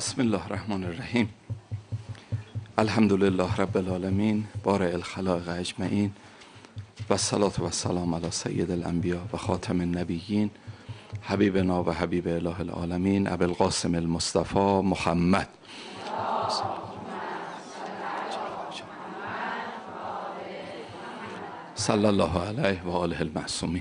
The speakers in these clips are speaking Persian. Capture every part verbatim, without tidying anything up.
بسم الله الرحمن الرحیم. الحمد لله رب العالمین، بارئ الخلائق اجمعین، و الصلاة و السلام علی سید الانبیاء و خاتم النبیین، حبیبنا و حبیب اله العالمین ابی القاسم المصطفى محمد. صلی الله علیه و آله المعصومین.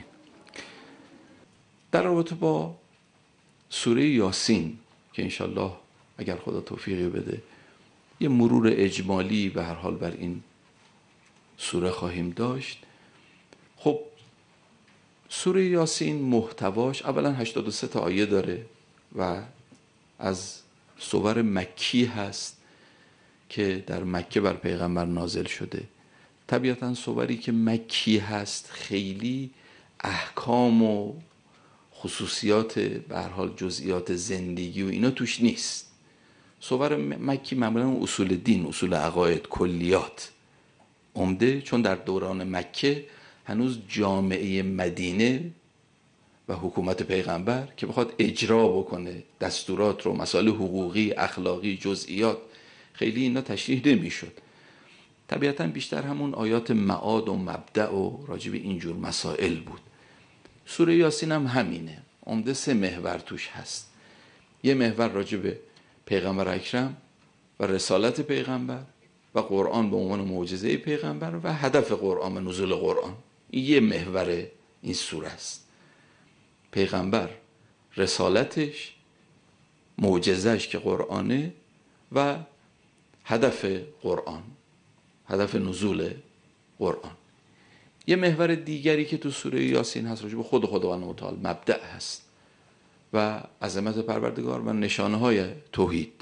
در رابطه با سوره یاسین که انشالله اگر خدا توفیقی بده یه مرور اجمالی به هر حال بر این سوره خواهیم داشت. خب سوره یاسین محتواش اولا هشتاد و سه تا آیه داره و از سور مکی هست که در مکه بر پیغمبر نازل شده. طبیعتا سوری که مکی هست خیلی احکام و خصوصیات به هر حال جزئیات زندگی و اینا توش نیست. سور مکی معمولا اصول دین، اصول عقاید، کلیات عمده، چون در دوران مکه هنوز جامعه مدینه و حکومت پیغمبر که بخواد اجرا بکنه دستورات رو، مسائل حقوقی، اخلاقی، جزئیات، خیلی اینا تشریح نمیشد. طبیعتا بیشتر همون آیات معاد و مبدأ و راجب اینجور مسائل بود. سوره یاسین هم همینه، عمده سه محور توش هست. یه محور راجب پیغمبر اکرم و رسالت پیغمبر و قرآن به عنوان معجزه پیغمبر و هدف قرآن و نزول قرآن. این یه محور این سوره است. پیغمبر، رسالتش، معجزهش که قرآنه و هدف قرآن، هدف نزول قرآن. یه محور دیگری که تو سوره یاسین هست راجع به خود خداوند متعال مبدأ هست و عظمت پروردگار و نشانه های توحید.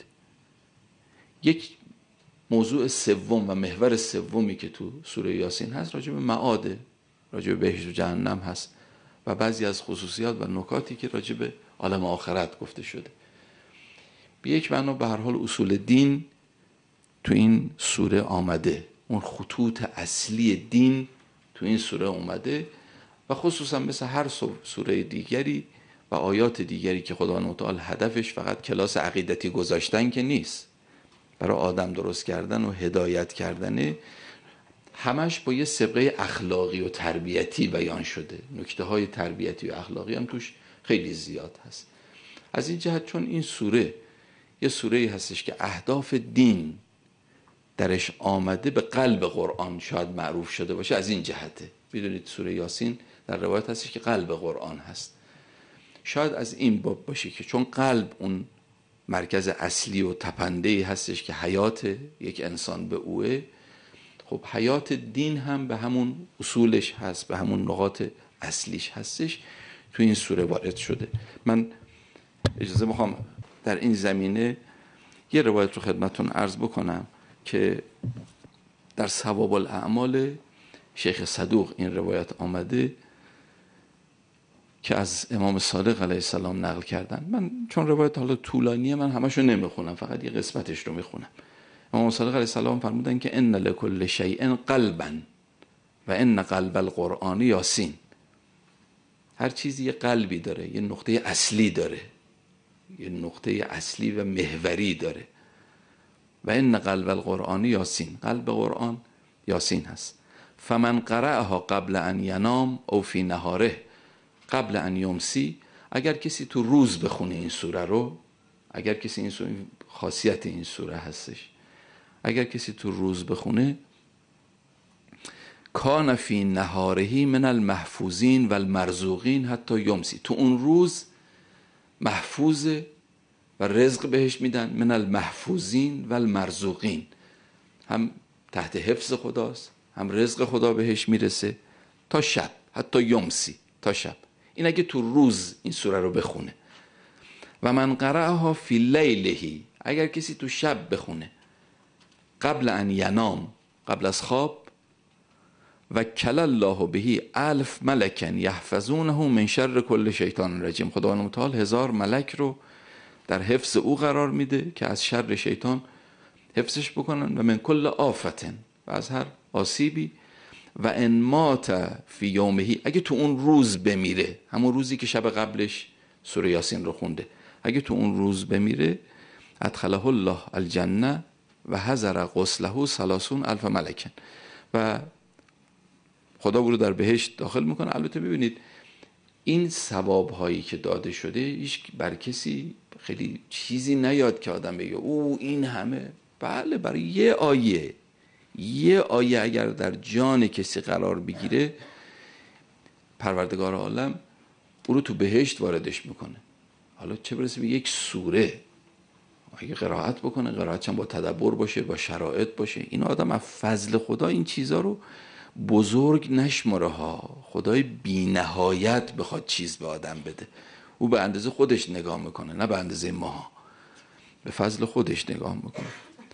یک موضوع سوم و محور سومی که تو سوره یاسین هست راجع به معاده، راجع به بهشت و جهنم هست و بعضی از خصوصیات و نکاتی که راجع به عالم آخرت گفته شده. به یک معنا به هر حال اصول دین تو این سوره آمده، اون خطوط اصلی دین تو این سوره اومده و خصوصا مثل هر سوره دیگری و آیات دیگری که خداوند متعال هدفش فقط کلاس عقیدتی گذاشتن که نیست، برای آدم درست کردن و هدایت کردنه، همش با یه سابقه اخلاقی و تربیتی بیان شده. نکته های تربیتی و اخلاقی هم توش خیلی زیاد هست. از این جهت چون این سوره یه سوره هستش که اهداف دین درش آمده، به قلب قرآن شاید معروف شده باشه. از این جهته بدونید سوره یاسین در روایت هستش که قلب قرآن هست. شاید از این باب باشه که چون قلب اون مرکز اصلی و تپنده هستش که حیات یک انسان به اوه، خب حیات دین هم به همون اصولش هست، به همون نقاط اصلیش هستش، تو این سوره وارد شده. من اجازه میخوام در این زمینه یه روایت رو خدمتون عرض بکنم که در ثواب الاعمال شیخ صدوق این روایت آمده که از امام صادق علیه السلام نقل کردن. من چون روایت حالا طولانیه من همشو نمیخونم، فقط یه قسمتش رو میخونم. امام صادق علیه السلام فرمودن که ان لکل شیء قلبا و ان قلب القرآن یاسین. هر چیزی یه قلبی داره، یه نقطه اصلی داره، یه نقطه اصلی و محوری داره. و ان قلب القرآن یاسین، قلب قرآن یاسین هست. فمن قرأها قبل ان ینام او فی نهاره قبل ان یمسی، اگر کسی تو روز بخونه این سوره رو، اگر کسی این سوره، خاصیت این سوره هستش، اگر کسی تو روز بخونه، کان فی نهاره من المحفوظین و المرزوقین حتی یمسی، تو اون روز محفوظه و رزق بهش میدن، من المحفوظین و المرزوقین، هم تحت حفظ خداست، هم رزق خدا بهش میرسه تا شب، حتی یمسی، تا شب. این اگه تو روز این سوره رو بخونه. و من قرأها فی لیلهی، اگر کسی تو شب بخونه، قبل ان ینام، قبل از خواب، و کل الله بهی الف ملکن یحفظونه من شر کل شیطان رجیم، خداوند متعال هزار ملک رو در حفظ او قرار میده که از شر شیطان حفظش بکنن، و من کل آفتن، و از هر آسیبی. و ان مات فی یومهی، اگه تو اون روز بمیره، همون روزی که شب قبلش سوره یاسین رو خونده، اگه تو اون روز بمیره، ادخله الله الجنه و حضر غسله ثلاثون الف ملکن، و خدا او رو در بهشت داخل میکنه. البته ببینید این ثواب هایی که داده شده هیچ بر کسی خیلی چیزی نیاد که آدم بگه او این همه. بله، برای یه آیه یه آیه اگر در جان کسی قرار بگیره، پروردگار عالم او رو تو بهشت واردش میکنه. حالا چه برسه به یک سوره، اگه قرائت بکنه، قرائتش هم با تدبر باشه، با شرایط باشه، این آدم از فضل خدا این چیزا رو بزرگ نشماره ها. خدای بی نهایت بخواد چیز به آدم بده، او به اندازه خودش نگاه میکنه، نه به اندازه ما، به فضل خودش نگاه میکنه.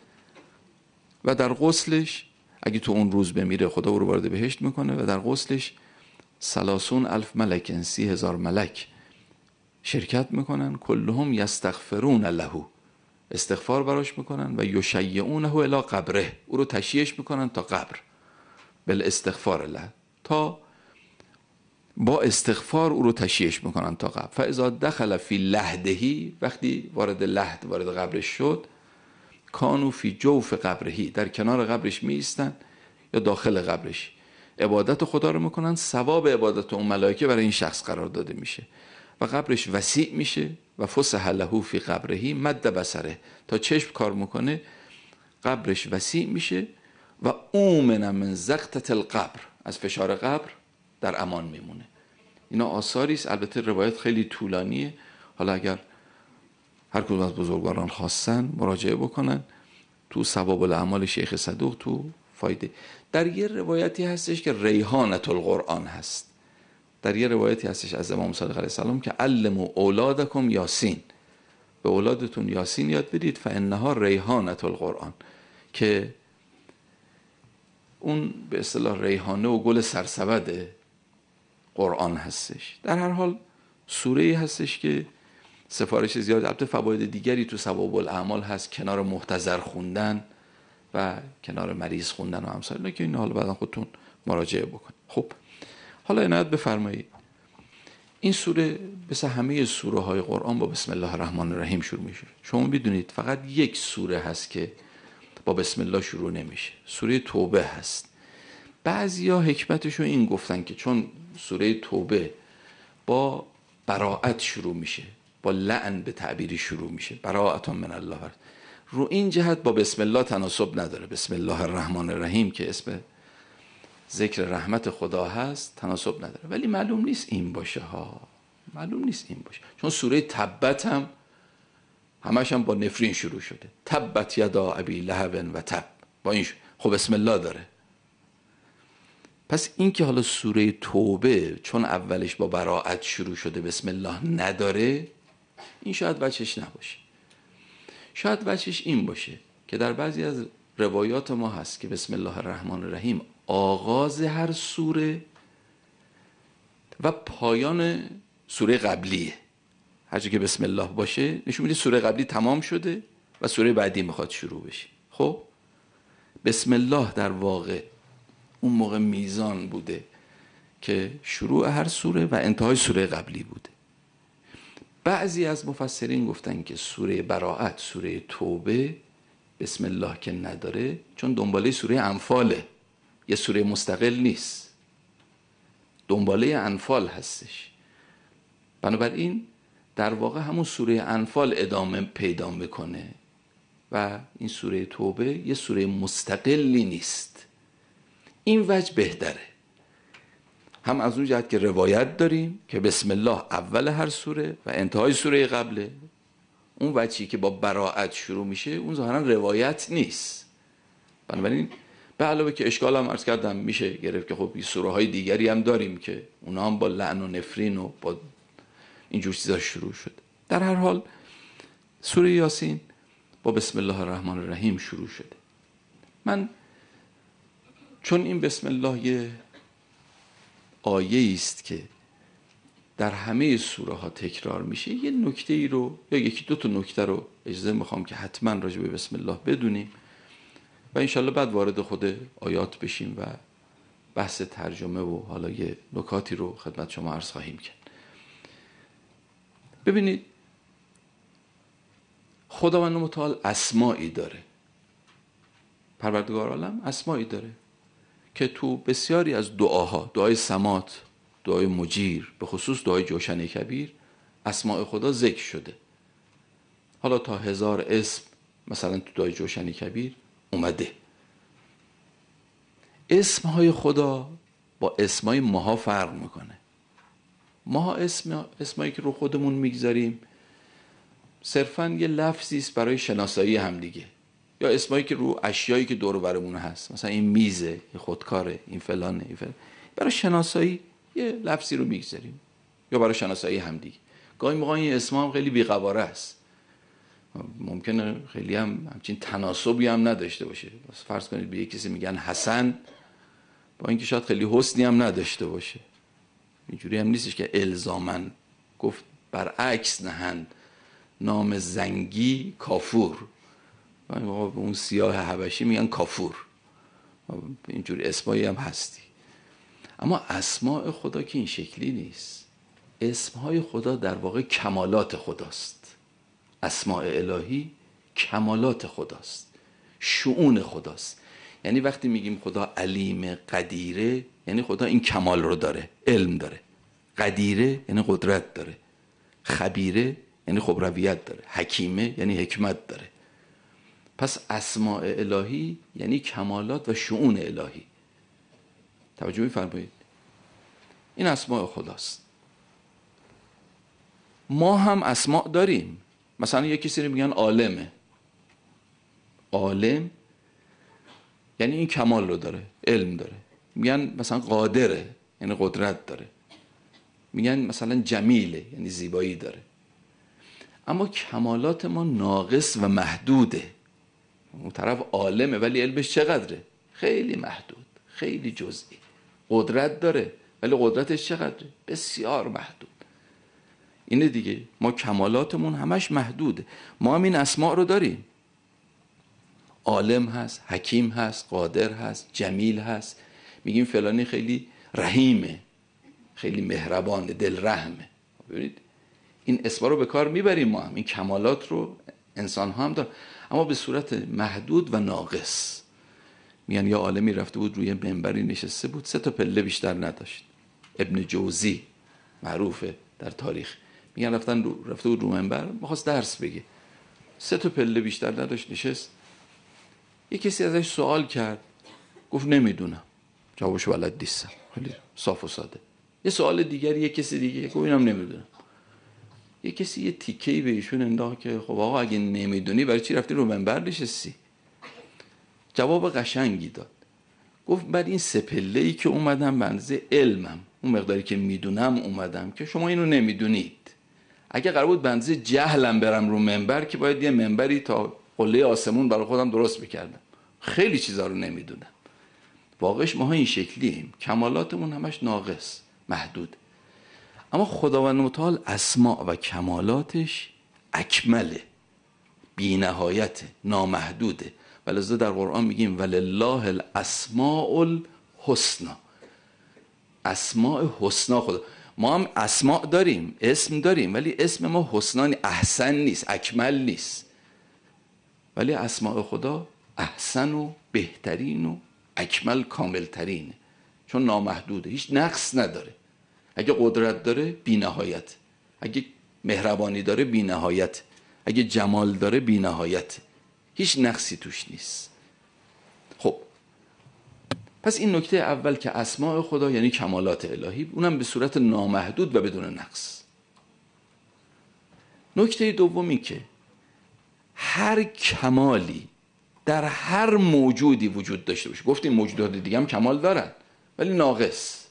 و در غسلش اگه تو اون روز بمیره، خدا او رو وارد بهشت میکنه و در غسلش سلاسون الف ملک، سی هزار ملک شرکت میکنن. کلهم یستغفرون له، استغفار براش میکنن و یشیعونه الی قبره، او رو تشییعش میکنن تا قبر، بل استغفار له، تا با استغفار او رو تشییعش میکنن تا قبر. فاذا دخل فی لحدهی، وقتی وارد لحد، وارد قبرش شد، کانو فی جوف قبرهی، در کنار قبرش می ایستن یا داخل قبرش عبادت خدا رو میکنن. ثواب عبادت اون ملائکه برای این شخص قرار داده میشه و قبرش وسیع میشه. و فسح له فی قبرهی مد بصره، تا چشم کار میکنه قبرش وسیع میشه. و اومن من زغطة القبر، از فشار قبر در امان میمونه. اینا آثاری است. البته روایت خیلی طولانیه، حالا اگر هر کدوم از بزرگواران خواستن مراجعه بکنن تو ثواب الاعمال شیخ صدوق، تو فایده. در یه روایتی هستش که ریحانة القرآن هست، در یه روایتی هستش از امام صادق علیه السلام که علموا اولادکم یاسین، به اولادتون یاسین یاد بدید، فانها ریحانة القرآن، که اون به اصطلاح ریحانه و گل سرسبد قرآن هستش. در هر حال سوره‌ای هستش که سفارش زیاد، البته فواید دیگری تو ثواب الاعمال هست، کنار محتضر خوندن و کنار مریض خوندن و امثال اینا، که این حالا بعدا خودتون مراجعه بکن. خب حالا عنایت بفرمایید، این سوره مثل همه سوره های قرآن با بسم الله الرحمن الرحیم شروع میشه. شما بدونید فقط یک سوره هست که با بسم الله شروع نمیشه، سوره توبه هست. بعضیا حکمتشو این گفتن که چون سوره توبه با براءت شروع میشه، با لعن به تعبیری شروع میشه، براءت من الله، رو این جهت با بسم الله تناسب نداره. بسم الله الرحمن الرحیم که اسم ذکر رحمت خدا هست تناسب نداره. ولی معلوم نیست این باشه ها، معلوم نیست این باشه، چون سوره تبت هم همش هم با نفرین شروع شده، تبت یدا ابی لهب و تب، با این خب بسم الله داره. پس این که حالا سوره توبه چون اولش با براءت شروع شده بسم الله نداره، این شاید وجهش نباشه. شاید وجهش این باشه که در بعضی از روایات ما هست که بسم الله الرحمن الرحیم آغاز هر سوره و پایان سوره قبلیه. هرچی که بسم الله باشه نشون میده سوره قبلی تمام شده و سوره بعدی میخواد شروع بشه. خب بسم الله در واقع اون موقع میزان بوده که شروع هر سوره و انتهای سوره قبلی بوده. بعضی از مفسرین گفتن که سوره براءت، سوره توبه بسم الله که نداره چون دنباله سوره انفاله، یه سوره مستقل نیست، دنباله انفال هستش. بنابراین در واقع همون سوره انفال ادامه پیدا میکنه و این سوره توبه یه سوره مستقلی نیست. این وجه بهتره، هم از اون جهت که روایت داریم که بسم الله اول هر سوره و انتهای سوره قبله. اون وجهی که با براءت شروع میشه اون ظاهرا روایت نیست. بنابراین به علاوه که اشکال هم عرض کردم میشه گرفت که خب سوره های دیگری هم داریم که اونا هم با لعن و نفرین و با اینجور چیزا شروع شد. در هر حال سوره یاسین با بسم الله الرحمن الرحیم شروع شده. من چون این بسم الله یه آیه است که در همه سوره ها تکرار میشه، یه نکته ای رو یا یکی دو تا نکته رو اجازه میخوام که حتما راجع به بسم الله بدونیم و انشالله بعد وارد خود آیات بشیم و بحث ترجمه و حالا یه نکاتی رو خدمت شما عرض خواهیم کرد. ببینید خداوند متعال اسمایی داره، پروردگار عالم اسمایی داره که تو بسیاری از دعاها، دعای سمات، دعای مجیر، به خصوص دعای جوشن کبیر، اسماء خدا ذکر شده. حالا تا هزار اسم مثلا تو دعای جوشن کبیر اومده. اسمهای خدا با اسمای ماها فرق میکنه. ماها اسم اسمایی که رو خودمون میگذاریم صرفاً یه لفظی است برای شناسایی همدیگه، یا اسمایی که رو اشیایی که دور و برمون هست، مثلا این میزه، این خودکاره، این فلانه، این فلان، برای شناسایی یه لفظی رو میگذاریم، یا برای شناسایی همدیگه. گاهی موقع این اسم هم خیلی بی‌قواره است، ممکنه خیلی هم همچین تناسبی هم نداشته باشه. فرض کنید به یک کسی میگن حسن، با اینکه شاید خیلی حسنی هم نداشته باشه. اینجوری هم نیستش که الزاماً گفت برعکس نهند نام زنگی کافور، به اون سیاه حبشی میگن کافور، اینجوری اسمایی هم هستی. اما اسماء خدا که این شکلی نیست. اسمهای خدا در واقع کمالات خداست. اسماء الهی کمالات خداست، شؤون خداست. یعنی وقتی میگیم خدا علیم قدیره، یعنی خدا این کمال رو داره، علم داره. قدیره یعنی قدرت داره. خبیره یعنی خبرویت داره. حکیمه یعنی حکمت داره. پس اسماء الهی یعنی کمالات و شؤون الهی. توجه می‌فرمایید؟ این اسماء خداست. ما هم اسماء داریم. مثلا یک کسی رو میگن عالمه. عالم یعنی این کمال رو داره، علم داره. میگن مثلا قادره یعنی قدرت داره. میگن مثلا جمیله یعنی زیبایی داره. اما کمالات ما ناقص و محدوده. اون طرف عالمه ولی علمش چقدره؟ خیلی محدود، خیلی جزئی. قدرت داره ولی قدرتش چقدره؟ بسیار محدود. اینه دیگه، ما کمالاتمون همش محدوده. ما هم این اسماء رو داریم. عالم هست، حکیم هست، قادر هست، جمیل هست. میگیم فلانی خیلی رحیمه، خیلی مهربانه، دل رحمه. ببینید این اسما رو به کار میبریم. ما هم این کمالات رو انسان ها هم دارن، اما به صورت محدود و ناقص. میگن یا عالمی رفته بود روی منبری نشسته بود، سه تا پله بیشتر نداشت. ابن جوزی معروفه در تاریخ. میگن رفتن رو رفته بود رو منبر، می‌خواست درس بگه، سه تا پله بیشتر نداشت، نشست. یه کسی ازش سوال کرد، گفت نمیدونم، جوابش بلد نیستم. خیلی صاف و ساده. یه سوال دیگری یه کسی دیگه گفت اینم نمیدونم. یه کسی یه تیکه‌ای به ایشون انداخت که خب آقا اگه نمیدونی برای چی رفتی رو منبر نشستی؟ جواب قشنگی داد. گفت بعد این سه پله‌ای که اومدم به اندازه علمم، اون مقداری که میدونم اومدم که شما اینو نمیدونید. اگه قرار بود به اندازه جهلم برم رو منبر که باید یه منبری تا قله آسمون برای خودم درست میکردم. خیلی چیزا رو نمیدونم. واقعش ماها این شکلیم، کمالاتمون همش ناقص، محدود. اما خداوند متعال اسماء و کمالاتش اکمله، بی نهایته، نامحدوده. ولذا در قرآن میگیم ولله الاسماء الحسنا. اسماء حسنا خدا. ما هم اسماء داریم، اسم داریم، ولی اسم ما حسنا احسن نیست، اکمل نیست. ولی اسماء خدا احسن و بهترین و اکمل کاملترینه، چون نامحدوده، هیچ نقص نداره. اگه قدرت داره بی نهایت، اگه مهربانی داره بی نهایت، اگه جمال داره بی نهایت، هیچ نقصی توش نیست. خب پس این نکته اول که اسماء خدا یعنی کمالات الهی، اونم به صورت نامحدود و بدون نقص. نکته دومی که هر کمالی در هر موجودی وجود داشته باشه، گفتیم موجودات دیگه هم کمال دارن ولی ناقص.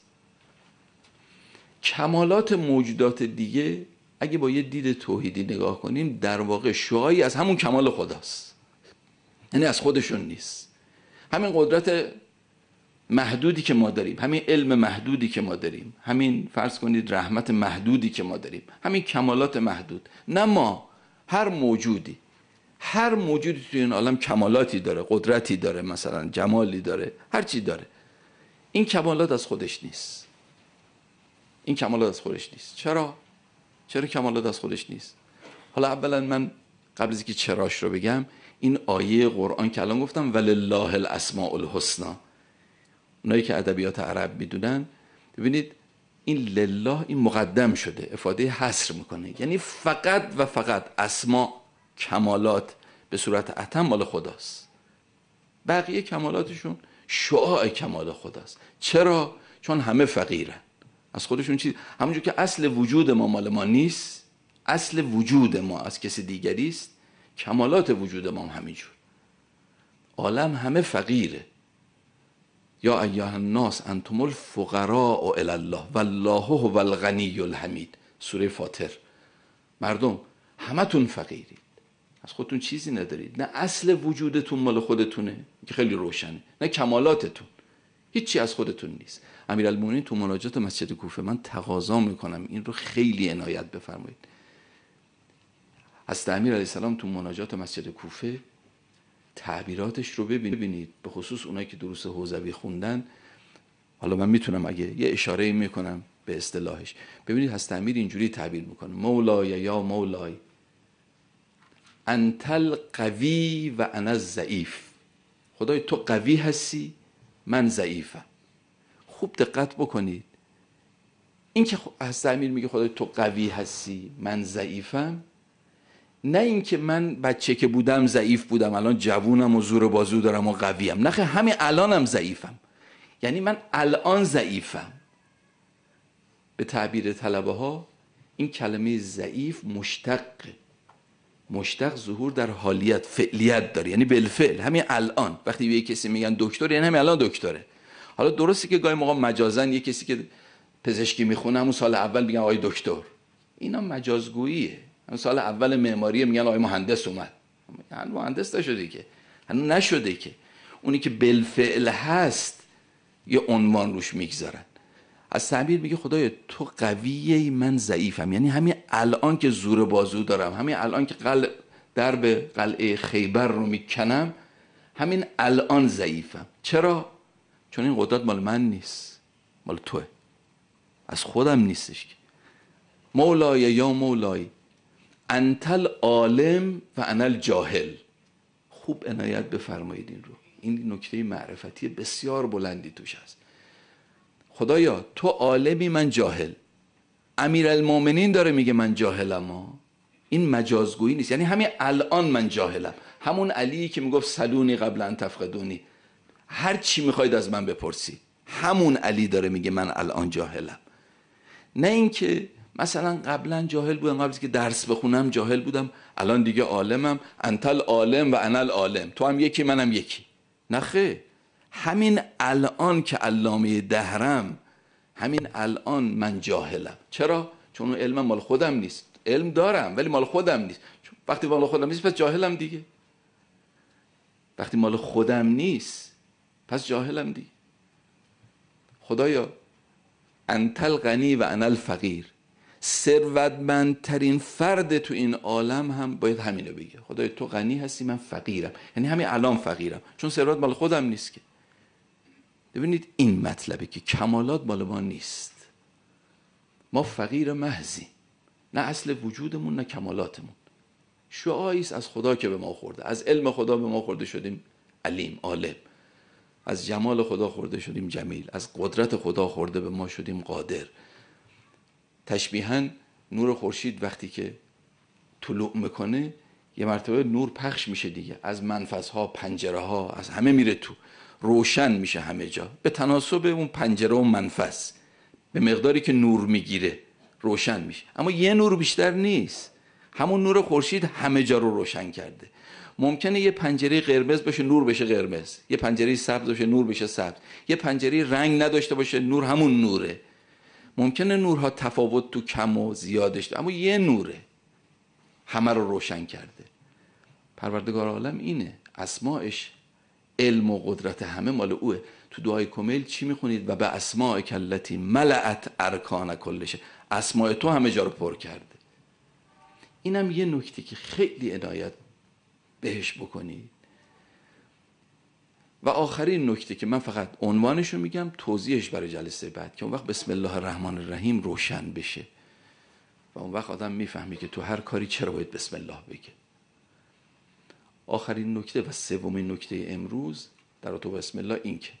کمالات موجودات دیگه اگه با یه دید توحیدی نگاه کنیم در واقع شعاعی از همون کمال خداست، یعنی از خودشون نیست. همین قدرت محدودی که ما داریم، همین علم محدودی که ما داریم، همین فرض کنید رحمت محدودی که ما داریم، همین کمالات محدود. نه ما، هر موجودی، هر موجودی توی این عالم کمالاتی داره، قدرتی داره، مثلا جمالی داره، هر چی داره. این کمالات از خودش نیست. این کمالات از خودش نیست. چرا؟ چرا کمالات از خودش نیست؟ حالا اولا من قبل از اینکه چراش رو بگم، این آیه قرآن که الان گفتم ولله الاسماء الحسنا، اونایی که ادبیات عرب میدونن ببینید این لله این مقدم شده، افاده حصر میکنه، یعنی فقط و فقط اسما کمالات به صورت اتم مال خداست، بقیه کمالاتشون شعاع کمال خداست. چرا؟ چون همه فقیرن از خودشون. چیز همونجور که اصل وجود ما مال ما نیست، اصل وجود ما از کسی دیگری است، کمالات وجود ما هم همینجور. عالم همه فقیره. یا ایها الناس انتم الفقراء الی الله والله هو الغنی الحمید، سوره فاطر. مردم همتون فقیرید، از خودتون چیزی ندارید، نه اصل وجودتون مال خودتونه که خیلی روشنه، نه کمالاتتون، هیچی از خودتون نیست. امیرالمومنین تو مناجات مسجد کوفه، من تقاضا میکنم این رو خیلی عنایت بفرمایید، حضرت امیر علیه السلام تو مناجات مسجد کوفه تعبیراتش رو ببینید، به خصوص اونایی که دروس حوزوی خوندن. حالا من میتونم اگه یه اشاره میکنم به اصطلاحش، ببینید حضرت امیر اینجوری تعبیر میکنه: مولای یا مولای انت القوی و انا الضعیف. خدای تو قوی هستی من ضعیفم. خوب دقت بکنید، این که حضرت امیر میگه خدای تو قوی هستی من ضعیفم، نه اینکه من بچه که بودم ضعیف بودم الان جوونم و زور بازو دارم و قویم، نه همین الانم ضعیفم، یعنی من الان ضعیفم. به تعبیر طلبه ها این کلمه ضعیف مشتق، مشتق ظهور در حالیت فعلیت داره، یعنی بالفعل همین الان. وقتی به یک کسی میگن دکتر یعنی همین الان دکتره. حالا درسته که گاهی موقع مجازن یک کسی که پزشکی میخونه همون سال اول میگن آقای دکتر، اینا مجازگوییه. سال اول معماری میگن آقای مهندس اومد، هنوز مهندس نشده که، هنوز نشده که. اونی که بالفعل هست یه عنوان روش میگذارن. از تعبیر میگه خدای تو قویه من ضعیفم، یعنی همین الان که زور بازو دارم، همین الان که قل درب قلعه خیبر رو میکنم، همین الان ضعیفم. چرا؟ چون این قدرت مال من نیست، مال توه، از خودم نیستش که. مولای یا مولای انت العالم و انا الجاهل. خوب عنایت بفرمایید این رو، این نکته معرفتی بسیار بلندی توش هست. خدایا تو عالمی من جاهل. امیرالمومنین داره میگه من جاهلم ها. این مجازگویی نیست، یعنی همین الان من جاهلم. همون علی که میگفت سلونی قبل ان تفقدونی، هر چی میخواید از من بپرسید، همون علی داره میگه من الان جاهلم. نه اینکه مثلا قبلا جاهل بودم، قبل از که درس بخونم جاهل بودم، الان دیگه عالمم. انت العالم و انا العالم، تو هم یکی منم یکی. نخه، همین الان که علامه دهرم، همین الان من جاهلم. چرا؟ چون اون علم مال خودم نیست. علم دارم ولی مال خودم نیست. وقتی مال خودم نیست پس جاهلم دیگه. وقتی مال خودم نیست پس جاهلم دیگه. خدایا انت الغنی و انا الفقیر. ثروتمندترین فرد تو این عالم هم باید همینو بگه، خدای تو غنی هستی من فقیرم، یعنی همین الان فقیرم، چون ثروت مال خودم نیست که. ببینید این مطلبه که کمالات مال ما نیست، ما فقیر محضیم، نه اصل وجودمون نه کمالاتمون. شعاعی است از خدا که به ما خورده، از علم خدا به ما خورده شدیم علیم عالم، از جمال خدا خورده شدیم جمیل، از قدرت خدا خورده به ما شدیم قادر. تشبیهاً نور خورشید وقتی که طلوع میکنه یه مرتبه نور پخش میشه دیگه، از منفذها، پنجره ها، از همه میره تو، روشن میشه همه جا به تناسب اون پنجره و منفذ، به مقداری که نور میگیره روشن میشه. اما یه نور بیشتر نیست، همون نور خورشید همه جا رو روشن کرده. ممکنه یه پنجره قرمز باشه نور بشه قرمز، یه پنجره سبز باشه نور بشه سبز، یه پنجره رنگ نداشته باشه نور همون نوره. ممکنه نورها تفاوت تو کم و زیادش ده، اما یه نوره همه رو روشن کرده. پروردگار عالم اینه، اسماعش علم و قدرت همه مال اوه. تو دعای کمیل چی میخونید؟ و به اسماء کلتی ملأت ارکان کل شیء، اسماء تو همه جا رو پر کرده. اینم یه نکته که خیلی عنایت بهش بکنید. و آخرین نکته که من فقط عنوانشو میگم، توضیحش برای جلسه بعد، که اون وقت بسم الله الرحمن الرحیم روشن بشه و اون وقت آدم میفهمی که تو هر کاری چرا باید بسم الله بگه. آخرین نکته و سومین نکته امروز در تو بسم الله این که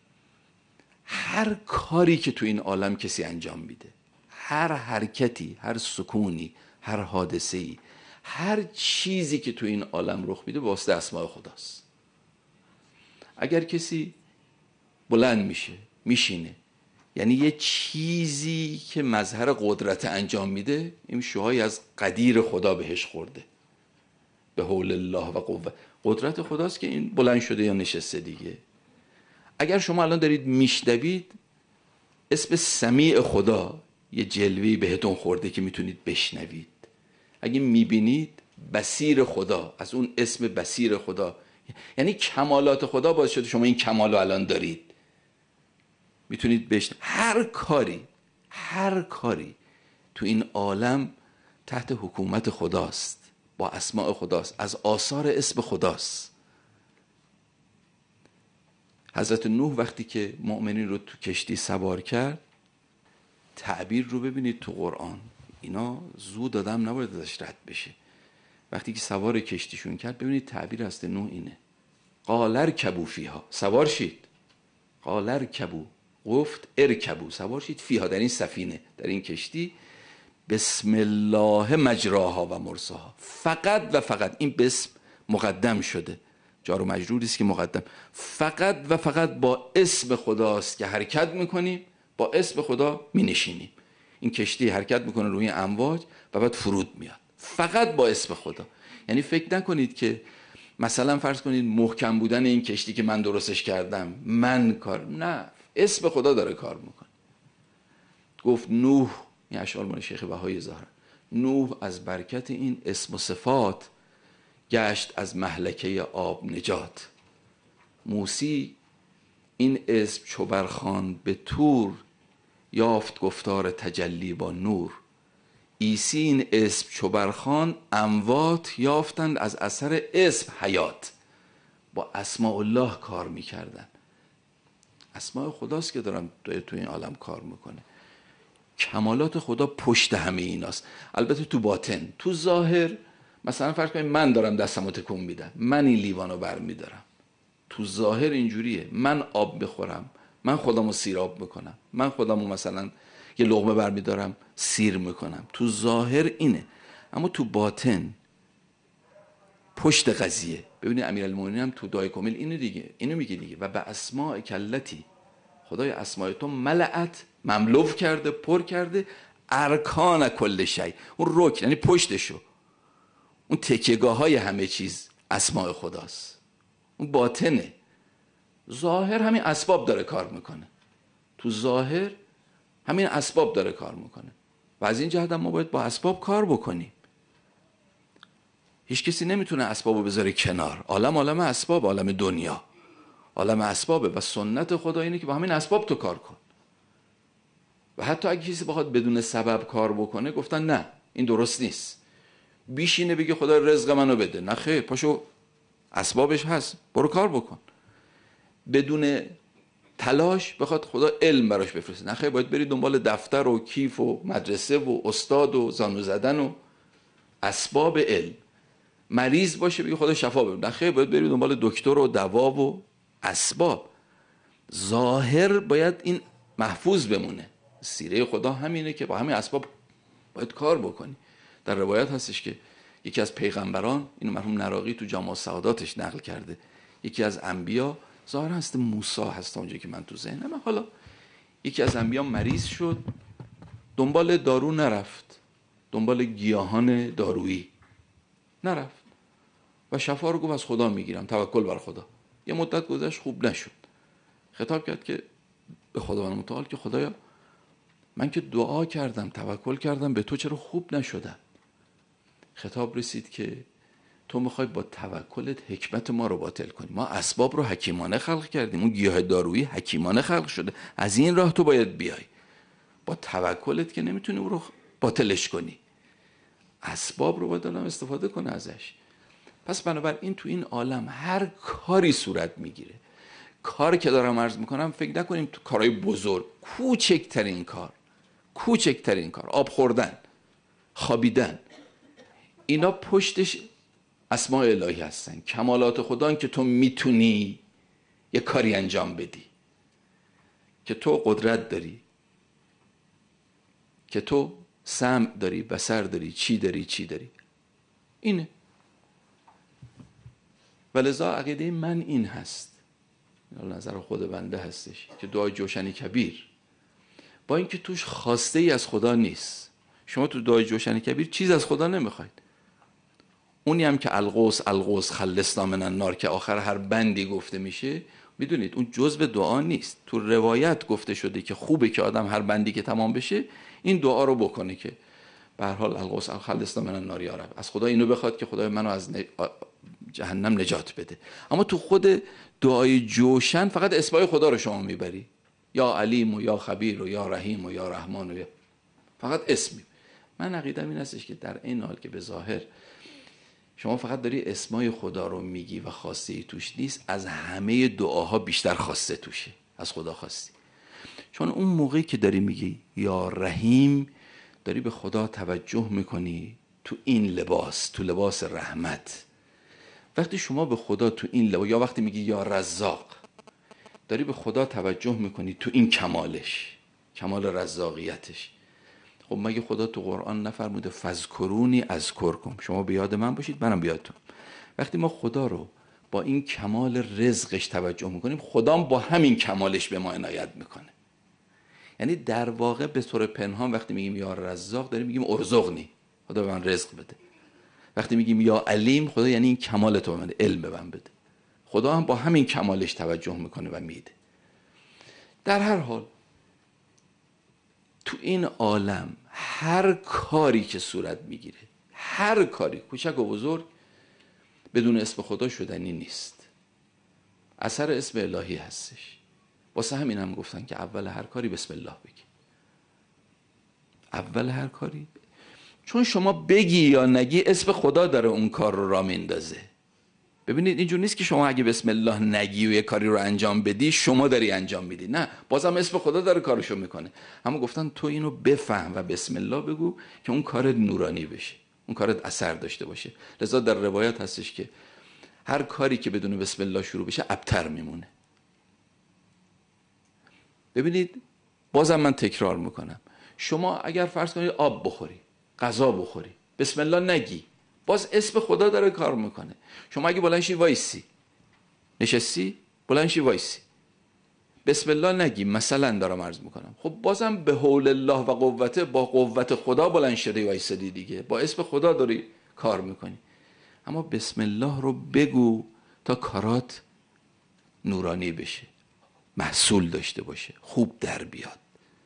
هر کاری که تو این عالم کسی انجام میده، هر حرکتی، هر سکونی، هر حادثه‌ای، هر چیزی که تو این عالم رخ میده واسطه اسماء خداست. اگر کسی بلند میشه، میشینه، یعنی یه چیزی که مظهر قدرت انجام میده، این شوهای از قدیر خدا بهش خورده، به حول الله و قوه. قدرت خداست که این بلند شده یا نشسته دیگه. اگر شما الان دارید میشنوید، اسم سمیع خدا یه جلوه‌ای بهتون خورده که میتونید بشنوید. اگه میبینید، بصیر خدا، از اون اسم بصیر خدا، یعنی کمالات خدا باعث شده شما این کمال رو الان دارید، میتونید بشنوید. هر کاری، هر کاری تو این عالم تحت حکومت خداست، با اسماء خداست، از آثار اسم خداست. حضرت نوح وقتی که مؤمنین رو تو کشتی سوار کرد، تعبیر رو ببینید تو قرآن، اینا زود آدم نباید ازش رد بشه. وقتی که سوار کشتیشون کرد، ببینید تعبیر حضرت نوح اینه: قال ارکبوا فیها، سوار شید. قال ارکبوا، گفت ارکبوا، سوار شید، فیها، در این سفینه، در این کشتی، بسم الله مجراها و مرساها. فقط و فقط این بسم مقدم شده، جار و مجروری است که مقدم، فقط و فقط با اسم خداست که حرکت میکنیم، با اسم خدا مینشینیم. این کشتی حرکت میکنه روی امواج و بعد فرود میاد، فقط با اسم خدا. یعنی فکر نکنید که مثلا فرض کنید محکم بودن این کشتی که من درستش کردم، من کار، نه، اسم خدا داره کار میکنه. گفت نوح، این اشعار مال شیخ بهایی ظاهرا، نوح از برکت این اسم و صفات گشت از مهلکه آب نجات. موسی این اسم چو برخواند به طور، یافت گفتار تجلی با نور. عیسی این اسم چو برخواند، اموات یافتند از اثر اسم حیات. با اسماء الله کار میکردن. اسماء خداست که دارن تو این عالم کار میکنه. کمالات خدا پشت همه ایناست. البته تو باطن، تو ظاهر مثلا فرض کنید من دارم دستمو تکون میدم، من این لیوانو برمیدارم، تو ظاهر اینجوریه، من آب بخورم، من خودمو سیراب میکنم، من خودمو مثلا یه لقمه برمیدارم سیر میکنم، تو ظاهر اینه. اما تو باطن، پشت قضیه، ببینید امیرالمومنین هم تو دعای کامل اینو دیگه، اینو میگه دیگه: و به اسماء کلتی، خدای اسماء تو ملأت، مملو کرده، پر کرده، ارکان کل شی، اون رکن یعنی پشتشو، اون تکیهگاه های همه چیز اسماء خداست. اون باطنه. ظاهر همین اسباب داره کار میکنه، تو ظاهر همین اسباب داره کار میکنه و از این جهت ما باید با اسباب کار بکنیم. هیچ کسی نمیتونه اسبابو بذاره کنار. عالم عالم اسباب، عالم دنیا عالم اسبابه و سنت خدا اینه که با همین اسباب تو کار کن. و حتی اگه کسی بخواد بدون سبب کار بکنه، گفتن نه، این درست نیست. بیشینه بگه خدا رزق منو بده، نه خیر، پاشو اسبابش هست، برو کار بکن. بدون تلاش بخواد خدا علم براش بفرسته، نه خیر، باید بری دنبال دفتر و کیف و مدرسه و استاد و زانو زدن و اسباب علم. مریض باشه بگه خدا شفا بده، نه خیر، باید بری دنبال دکتر و دوا و اسباب. ظاهر باید این محفوظ بمونه. سیره خدا همینه که با همین اسباب باید کار بکنی. در روایت هستش که یکی از پیغمبران، اینو مرحوم نراقی تو جامع السعاداتش نقل کرده، یکی از انبیا، ظاهر هست موسی هست اونجا که من تو ذهنم، حالا یکی از انبیا مریض شد، دنبال دارو نرفت، دنبال گیاهان دارویی نرفت و شفا رو گفت از خدا میگیرم، توکل بر خدا. یه مدت گذشت، خوب نشد. خطاب کرد که به خداوند متعال که خدایا، من که دعا کردم، توکل کردم به تو، چرا خوب نشدم؟ خطاب رسید که تو میخوای با توکلت حکمت ما رو باطل کنی. ما اسباب رو حکیمانه خلق کردیم، اون گیاه دارویی حکیمانه خلق شده، از این راه تو باید بیای. با توکلت که نمیتونی اون رو باطلش کنی، اسباب رو باید آدم استفاده کنه ازش. پس بنابراین تو این عالم هر کاری صورت میگیره. کاری که دارم عرض میکنم، فکر نکنیم تو کارهای بزرگ، کوچکترین کار، کوچکترین کار، آب خوردن، خوابیدن، اینا پشتش اسماء الهی هستن، کمالات خدا که تو میتونی یه کاری انجام بدی، که تو قدرت داری، که تو سمع داری، بصر داری، چی داری چی داری. اینه. ولذا عقیده من این هست، نظر خود بنده هستش، که دعای جوشن کبیر با اینکه توش خواسته ای از خدا نیست، شما تو دعای جوشن کبیر چیز از خدا نمیخواید. اونی هم که القوس القوس خلصنا من النار که آخر هر بندی گفته میشه، میدونید اون جزء دعا نیست. تو روایت گفته شده که خوبه که آدم هر بندی که تمام بشه این دعا رو بکنه که به هر حال القوس خلصنا من النار یا رب، از خدا اینو بخواد که خدای منو از جهنم نجات بده. اما تو خود دعای جوشن فقط اسمای خدا رو شما میبری، یا علیم و یا خبیر و یا رحیم و یا رحمان و یا فقط اسمی. من عقیدم این هستش که در این حال که به ظاهر شما فقط داری اسمای خدا رو میگی و خواسته ای توش نیست، از همه دعاها بیشتر خواسته توشه، از خدا خواستی. چون اون موقعی که داری میگی یا رحیم، داری به خدا توجه میکنی تو این لباس، تو لباس رحمت. وقتی شما به خدا تو این لباس، یا وقتی میگی یا رزاق، داری به خدا توجه میکنی تو این کمالش، کمال رزاقیتش. خب مگه خدا تو قرآن نفرموده فذکرونی اذکرکم، شما به یاد من باشید منم به یادتون؟ وقتی ما خدا رو با این کمال رزقش توجه میکنیم، خدا با همین کمالش به ما عنایت میکنه. یعنی در واقع به طور پنهان وقتی میگیم یا رزاق، داریم میگیم ارزقنی، خدا به من رزق بده. وقتی میگیم یا علیم، خدا یعنی این کمال تو به من، علم به من بده. خدا هم با همین کمالش توجه میکنه و میده. در هر حال تو این عالم هر کاری که صورت میگیره، هر کاری کوچک و بزرگ، بدون اسم خدا شدنی نیست، اثر اسم الهی هستش. واسه همین هم گفتن که اول هر کاری بسم الله بگی. اول هر کاری، چون شما بگی یا نگی اسم خدا داره اون کار رو را میندازه. ببینید اینجور نیست که شما اگه بسم الله نگی و یه کاری رو انجام بدی شما داری انجام میدی، نه، بازم اسم خدا داره کارشو میکنه. اما گفتن تو اینو بفهم و بسم الله بگو که اون کار نورانی بشه، اون کارت اثر داشته باشه. لذا در روایت هستش که هر کاری که بدون بسم الله شروع بشه ابتر میمونه. ببینید بازم من تکرار میکنم، شما اگر فرض کنید آب بخوری، غذا بخوری، بسم الله نگی، باز اسم خدا داره کار میکنه. شما اگه بلندشی وایسی، نشستی بلندشی وایسی، بسم الله نگی، مثلا دارم عرض میکنم، خب بازم به حول الله و قوته، با قوت خدا بلند شدی وایسادی دیگه، با اسم خدا داری کار میکنی. اما بسم الله رو بگو تا کارات نورانی بشه، محصول داشته باشه، خوب در بیاد.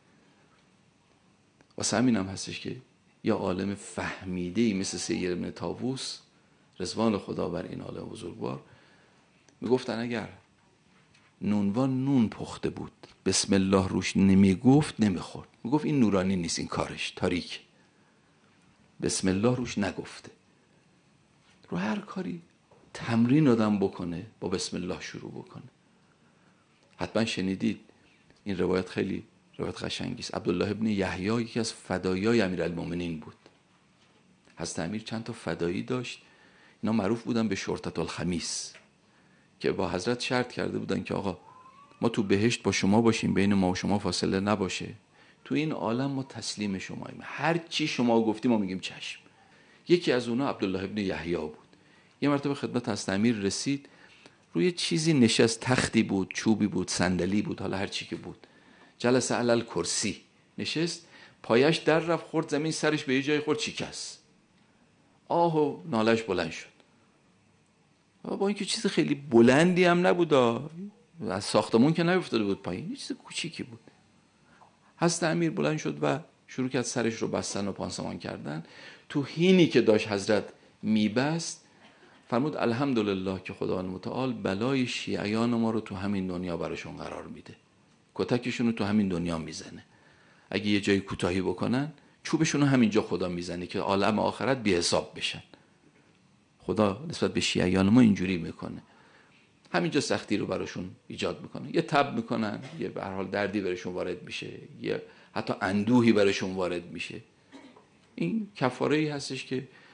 واسه همین هم هستش که یا عالم فهمیده‌ای مثل سید ابن طاووس رضوان خدا بر این عالم بزرگوار میگفتن اگر نونوان نون پخته بود بسم الله روش نمیگفت نمیخورد، میگفت این نورانی نیست، این کارش تاریک، بسم الله روش نگفته. رو هر کاری تمرین آدم بکنه با بسم الله شروع بکنه. حتما شنیدید این روایت، خیلی روایت قشنگی است. عبدالله ابن یحیی یکی از فدایای امیرالمومنین بود. حضرت امیر چند تا فدایی داشت، اینا معروف بودن به شرطة الخمیس، که با حضرت شرط کرده بودن که آقا ما تو بهشت با شما باشیم، بین ما و شما فاصله نباشه، تو این عالم ما تسلیم شماییم، هر چی شما گفتیم ما میگیم چشم. یکی از اونا عبدالله ابن یحیی بود. یه مرتبه خدمت حضرت امیر رسید، روی چیزی نشست، تختی بود، چوبی بود، صندلی بود، حالا هر چی که بود. جلس علی الکرسی، نشست، پایش در رفت، خورد زمین، سرش به یه جای خورد، شکست. آه و نالش بلند شد. با اینکه چیز خیلی بلندی هم نبود، از ساختمون که نیفتاده بود پایین، یه چیز کوچیکی بود. حضرت امیر بلند شد و شروع کرد سرش رو بستن و پانسمان کردن. تو حینی که داشت حضرت میبست فرمود الحمدلله که خداوند متعال بلای شیعیان ما رو تو همین دنیا براشون قرار میده، کتکشون رو تو همین دنیا میزنه. اگه یه جایی کوتاهی بکنن چوبشون رو همینجا خدا میزنه که عالم آخرت بی حساب بشن. خدا نسبت به شیعیان ما اینجوری میکنه، همینجا سختی رو براشون ایجاد میکنه، یه تب میکنن، یه به هر حال دردی براشون وارد میشه، یه حتی اندوهی براشون وارد میشه. این کفاره ای هستش که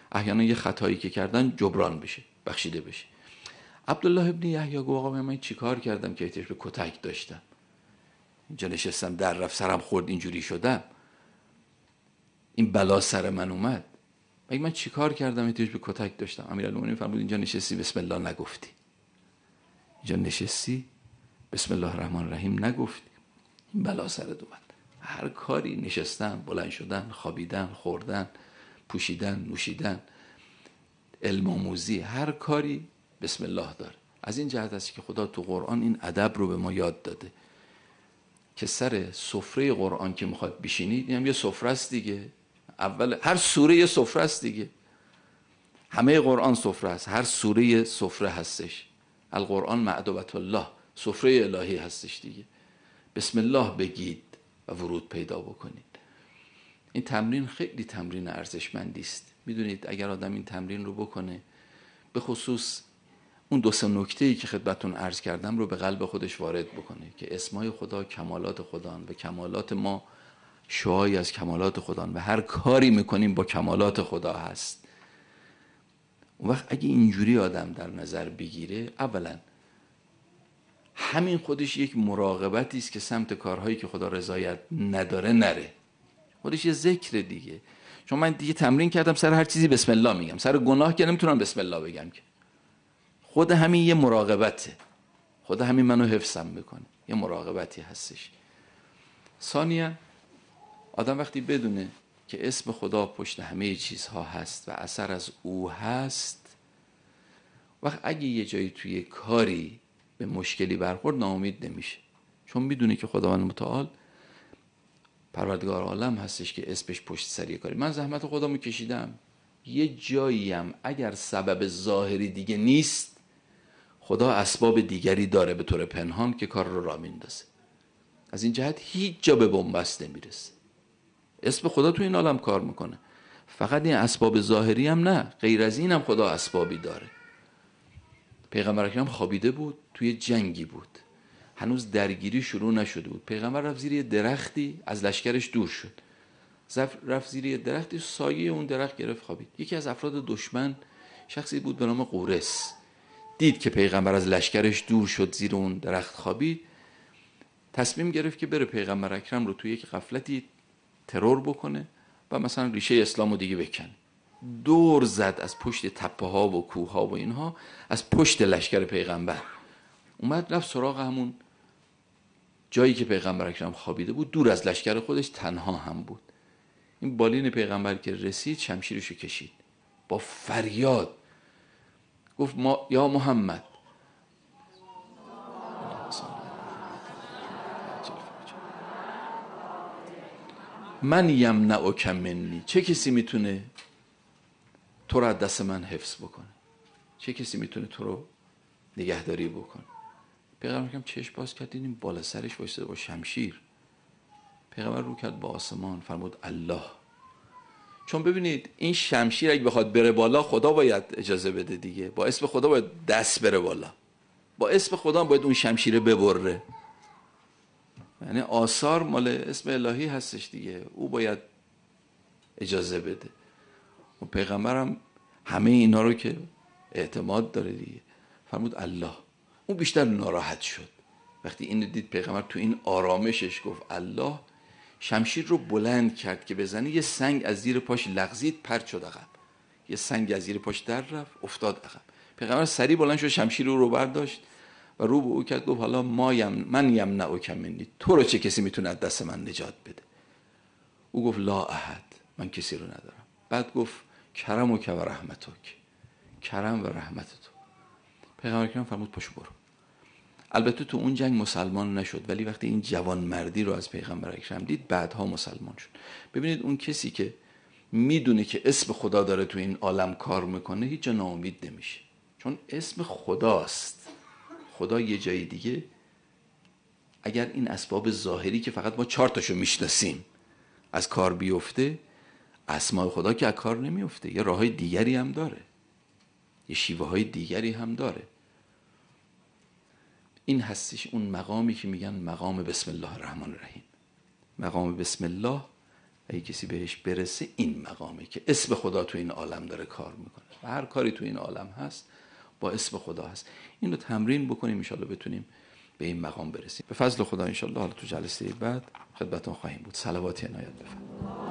احیانا یه خطایی که کردن جبران بشه، بخشیده بشه. عبدالله ابن یحیی گفت آقا من چیکار کردم که احتیاج به کتک داشتم؟ اینجا نشستم در رفت سرم خورد اینجوری شدم، این بلا سر من اومد، مگه من چیکار کردم احتیاج به کتک داشتم؟ امیرالمومنین فرمود اینجا نشستی بسم الله نگفتی، اینجا نشستی بسم الله الرحمن الرحیم نگفتی، این بلا سرت اومد. هر کاری، نشستن، بلند شدن، خوابیدن، خوردن، پوشیدن، نوشیدن، علم آموزی، هر کاری بسم الله داره. از این جهت است که خدا تو قرآن این ادب رو به ما یاد داده که سر سفره قرآن که میخواد بشینید، این هم یه سفره است دیگه، اول هر سوره یه سفره است دیگه، همه قرآن سفره است، هر سوره یه سفره هستش. القرآن معدوبت الله، سفره الهی هستش دیگه. بسم الله بگید و ورود پیدا بکنید. این تمرین خیلی تمرین ارزشمندی است. میدونید اگر آدم این تمرین رو بکنه، به خصوص اون دو سه نکته‌ای که خدمتتون عرض کردم رو به قلب خودش وارد بکنه که اسمای خدا کمالات خدان و کمالات ما شعاعی از کمالات خدان و هر کاری میکنیم با کمالات خدا هست. اون وقت اگه اینجوری آدم در نظر بگیره، اولا همین خودش یک مراقبتی است که سمت کارهایی که خدا رضایت نداره نره. خودش یه ذکر دیگه. چون من دیگه تمرین کردم سر هر چیزی بسم الله میگم، سر گناه که نمیتونم بسم الله بگم که. خود همین یه مراقبته، خود همین منو حفظم میکنه، یه مراقبتی هستش. ثانیا آدم وقتی بدونه که اسم خدا پشت همه چیزها هست و اثر از او هست، وقت اگه یه جایی توی کاری به مشکلی برخورد ناامید نمیشه، چون میدونه که خداوند متعال پروردگار عالم هستش که اسمش پشت سر یه کاری. من زحمت خودمو کشیدم، یه جایی هم اگر سبب ظاهری دیگه نیست، خدا اسباب دیگری داره به طور پنهان که کار رو راه میندازه. از این جهت هیچ جا به بنبست نمیرسه. اسم خدا تو این عالم کار میکنه، فقط این اسباب ظاهری هم نه، غیر از این هم خدا اسبابی داره. پیغمبر اکرم خوابیده بود، توی جنگی بود، هنوز درگیری شروع نشده بود. پیغمبر رفت زیر یه درختی، از لشکرش دور شد، رفت زیر یه درختی، سایه اون درخت گرفت خوابید. یکی از افراد دشمن، شخصی بود به نام قورس، دید که پیغمبر از لشکرش دور شد، زیر اون درخت خوابید، تصمیم گرفت که بره پیغمبر اکرم رو توی یک غفلتی ترور بکنه و مثلا ریشه اسلام رو دیگه بکنه. دور زد از پشت تپه ها و کوه ها و اینها، از پشت لشکر پیغمبر اومد، رفت سراغ همون جایی که پیغمبر اکرم خوابیده بود، دور از لشکر خودش، تنها هم بود. این بالین پیغمبر که رسید، شمشیرشو کشید، با فریاد گفت ما یا محمد، من یمنعک منی، چه کسی میتونه تو رو از دست من حفظ بکنه؟ چه کسی میتونه تو رو نگهداری بکنه؟ پیغمبر کم چشم باز کرد، این بالا سرش وایساده با شمشیر. پیغمبر رو کرد با آسمان، فرمود الله. چون ببینید این شمشیر اگه بخواد بره بالا، خدا باید اجازه بده دیگه، با اسم خدا باید دست بره بالا، با اسم خدا باید اون شمشیره ببره. یعنی آثار مال اسم الهی هستش دیگه، او باید اجازه بده. و پیغمبرم همه اینا رو که اعتماد داره دیگه، فرمود الله. اون بیشتر ناراحت شد وقتی اینو دید. پیغمبر تو این آرامشش گفت الله، شمشیر رو بلند کرد که بزنه، یه سنگ از زیر پاش لغزید، پرت شد عقب. یه سنگ از زیر پاش در رفت، افتاد عقب. پیغمبر سریع بلند شد، شمشیر رو برداشت و رو به او کرد، گفت حالا ما یم من یمنعک منی، تو رو چه کسی میتونه از دست من نجات بده؟ او گفت لا احد، من کسی رو ندارم. بعد گفت کرمک و رحمتک، کرم و رحمت تو. پیغمبر اکرم فرمود پاشو برو. البته تو اون جنگ مسلمان نشد، ولی وقتی این جوان مردی رو از پیغمبر اکرم دید، بعدها مسلمان شد. ببینید اون کسی که میدونه که اسم خدا داره تو این عالم کار میکنه، هیچ جا ناامید نمیشه، چون اسم خداست. خدا یه جای دیگه اگر این اسباب ظاهری که فقط ما چهار تاشو میشناسیم از کار بیفته، اسماء خدا که از کار نمیفته، یه راههای دیگری هم داره، یه شیوه های دیگری هم داره. این هستش اون مقامی که میگن مقام بسم الله الرحمن الرحیم. مقام بسم الله اگه کسی بهش برسه این مقامه که اسم خدا تو این عالم داره کار میکنه و هر کاری تو این عالم هست با اسم خدا هست. اینو تمرین بکنیم ان شاءالله بتونیم به این مقام برسیم. به فضل خدا ان شاءالله حالا تو جلسه بعد خدمتتون خواهیم بود. صلوات عنایت بفرمایید.